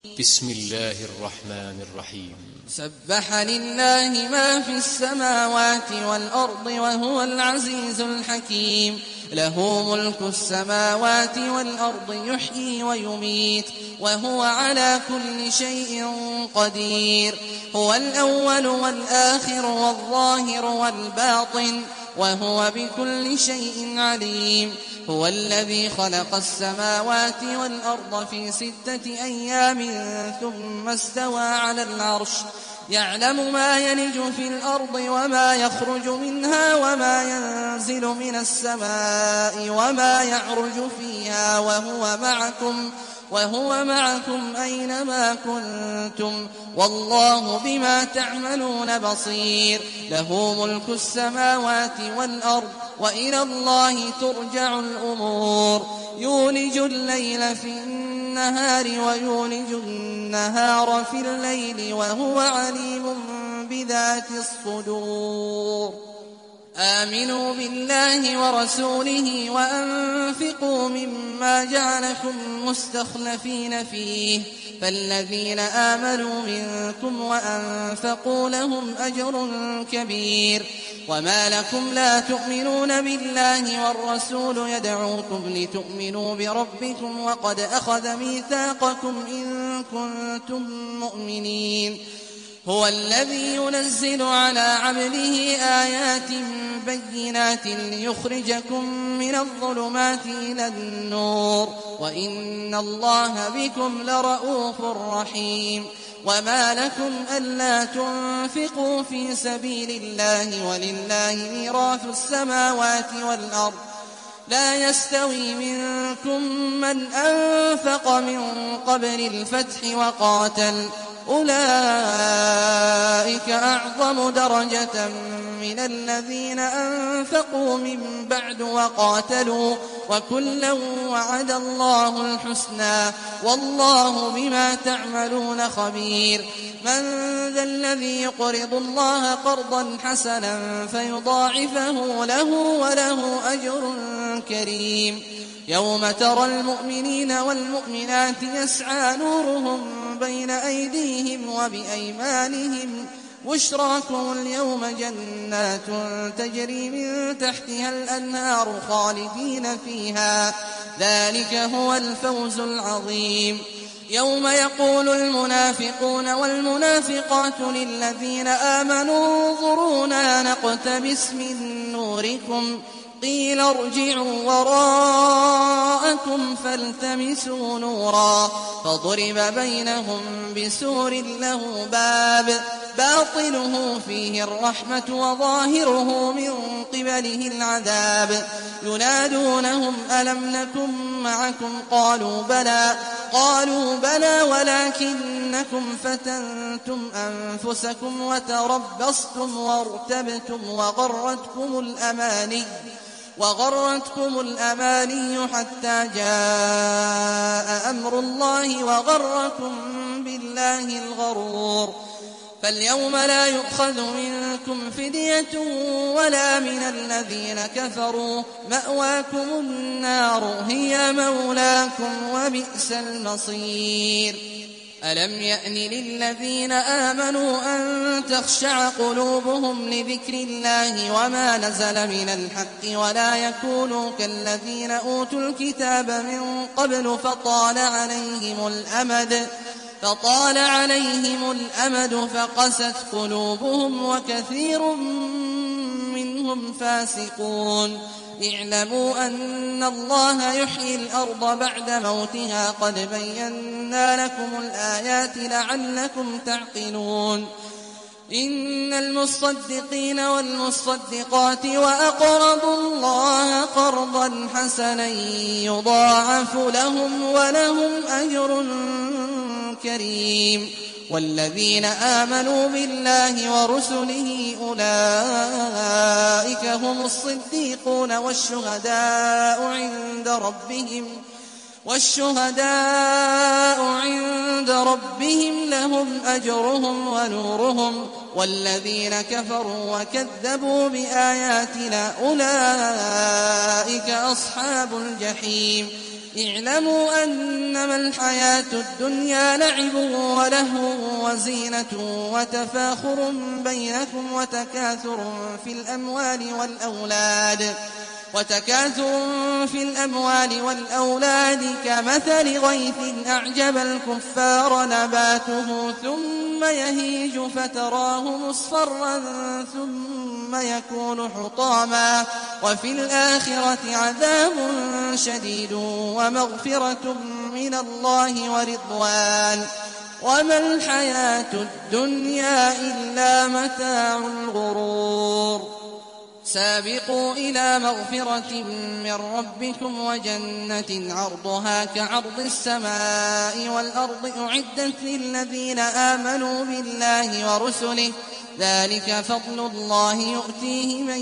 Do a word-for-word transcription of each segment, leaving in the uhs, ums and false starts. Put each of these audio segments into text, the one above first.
بسم الله الرحمن الرحيم. سبح لله ما في السماوات والأرض وهو العزيز الحكيم. له ملك السماوات والأرض يحيي ويميت وهو على كل شيء قدير. هو الأول والآخر والظاهر والباطن وهو بكل شيء عليم. هو الذي خلق السماوات والأرض في ستة أيام ثم استوى على العرش يعلم ما يلج في الأرض وما يخرج منها وما ينزل من السماء وما يعرج فيها وهو معكم وهو معكم أينما كنتم والله بما تعملون بصير. له ملك السماوات والأرض وإلى الله ترجع الأمور. يولج الليل في النهار ويولج النهار في الليل وهو عليم بذات الصدور. آمنوا بالله ورسوله وأنفقوا مما جعلكم مستخلفين فيه فالذين آمنوا منكم وأنفقوا لهم أجر كبير. وما لكم لا تؤمنون بالله والرسول يدعوكم لتؤمنوا بربكم وقد أخذ ميثاقكم إن كنتم مؤمنين. هو الذي ينزل على عبده آيات بينات ليخرجكم من الظلمات إلى النور وإن الله بكم لرءوف رحيم. وما لكم ألا تنفقوا في سبيل الله ولله ميراث السماوات والأرض لا يستوي منكم من أنفق من قبل الفتح وقاتل أولئك أعظم درجة من الذين أنفقوا من بعد وقاتلوا وكلا وعد الله الحسنى والله بما تعملون خبير. من ذا الذي يقرض الله قرضا حسنا فيضاعفه له وله أجر كريم. يوم ترى المؤمنين والمؤمنات يسعى نورهم بين أيديهم وبأيمانهم بشراكم اليوم جنات تجري من تحتها الأنهار خالدين فيها ذلك هو الفوز العظيم. يوم يقول المنافقون والمنافقات للذين آمنوا انظرونا نقتبس من نوركم قيل ارجعوا وراءكم فالتمسوا نورا فضرب بينهم بسور له باب باطنه فيه الرحمة وظاهره من قبله العذاب. ينادونهم ألم نكن معكم قالوا بلى قالوا بلى ولكنكم فتنتم أنفسكم وتربصتم وارتبتم وغرتكم الأماني وغرتكم الأماني حتى جاء أمر الله وغركم بالله الغرور. فاليوم لا يؤخذ منكم فدية ولا من الذين كفروا مأواكم النار هي مولاكم وبئس المصير. ألم يأن للذين آمنوا أن تخشع قلوبهم لذكر الله وما نزل من الحق ولا يكونوا كالذين أوتوا الكتاب من قبل فطال عليهم الأمد فطال عليهم الأمد فقست قلوبهم وكثير منهم فاسقون. اعلموا أن الله يحيي الأرض بعد موتها قد بينا لكم الآيات لعلكم تعقلون. إن المصدقين والمصدقات وأقرضوا الله قرضا حسنا يضاعف لهم ولهم أجر كريم. والذين آمنوا بالله ورسله أولئك هم الصديقون والشهداء عند ربهم والشهداء عند ربهم لهم أجرهم ونورهم. والذين كفروا وكذبوا بآياتنا أولئك أصحاب الجحيم. اعلموا أنما الحياة الدنيا لعب ولهو وزينة وتفاخر بينكم وتكاثر في الأموال والأولاد وتكاثر في الأموال والأولاد كمثل غيث أعجب الكفار نباته ثم يهيج فتراه مصفرا ثم يكون حطاما وفي الآخرة عذاب شديد ومغفرة من الله ورضوان وما الحياة الدنيا إلا متاع الغرور. سابقوا إلى مغفرة من ربكم وجنة عرضها كعرض السماء والأرض أعدت للذين آمنوا بالله ورسله ذلك فضل الله يؤتيه من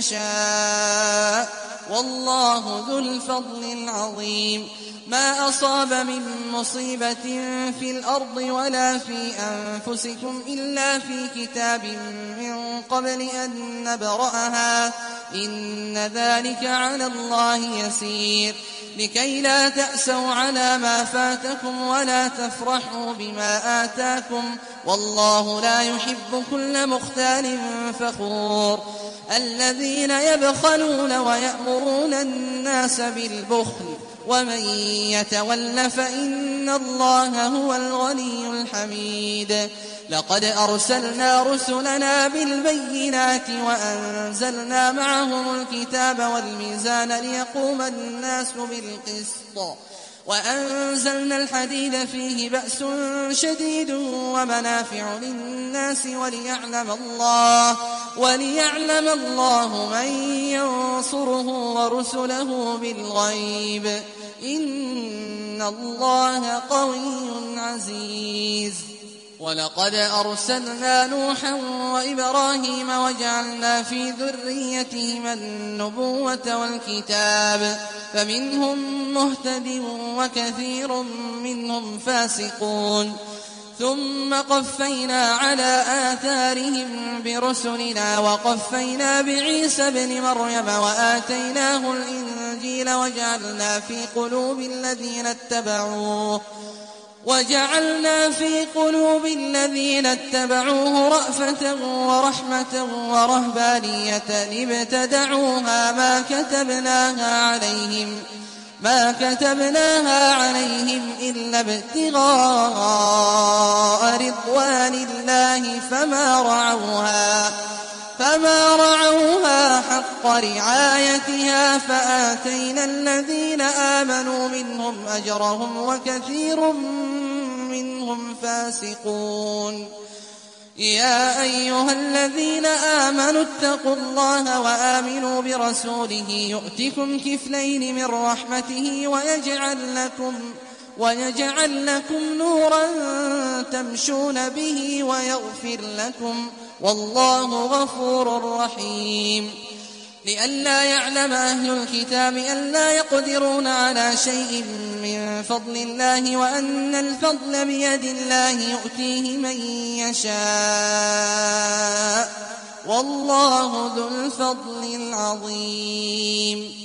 يشاء والله ذو الفضل العظيم. ما أصاب من مصيبة في الأرض ولا في أنفسكم إلا في كتاب من قبل أن نبرأها إن ذلك على الله يسير. لكي لا تأسوا على ما فاتكم ولا تفرحوا بما آتاكم والله لا يحب كل مختال فخور. الذين يبخلون ويأمرون الناس بالبخل ومن يتول فإن الله هو الغني الحميد. لقد أرسلنا رسلنا بالبينات وأنزلنا معهم الكتاب والميزان ليقوم الناس بالقسط وأنزلنا الحديد فيه بأس شديد ومنافع للناس وليعلم الله وليعلم الله من ينصره ورسله بالغيب إن الله قوي عزيز. ولقد أرسلنا نوحا وإبراهيم وجعلنا في ذريتهما النبوة والكتاب فمنهم مهتد وكثير منهم فاسقون. ثم قفينا على آثارهم برسلنا وقفينا بعيسى ابن مريم وآتيناه الإنجيل وجعلنا في قلوب الذين اتبعوه وجعلنا في قلوب الذين اتبعوه رأفة ورحمة ورهبانية ابتدعوها ما كتبناها عليهم ما كتبناها عليهم إلا ابتغاء رضوان الله فما رعوها فما رعوها حق رعايتها فآتينا الذين آمنوا منهم أجرهم وكثير منهم فاسقون. يا أيها الذين آمنوا اتقوا الله وآمنوا برسوله يؤتكم كفلين من رحمته ويجعل لكم ويجعل لكم نورا تمشون به ويغفر لكم والله غفور رحيم. لئلا يعلم أهل الكتاب ألا يقدرون على شيء من فضل الله وأن الفضل بيد الله يؤتيه من يشاء والله ذو الفضل العظيم.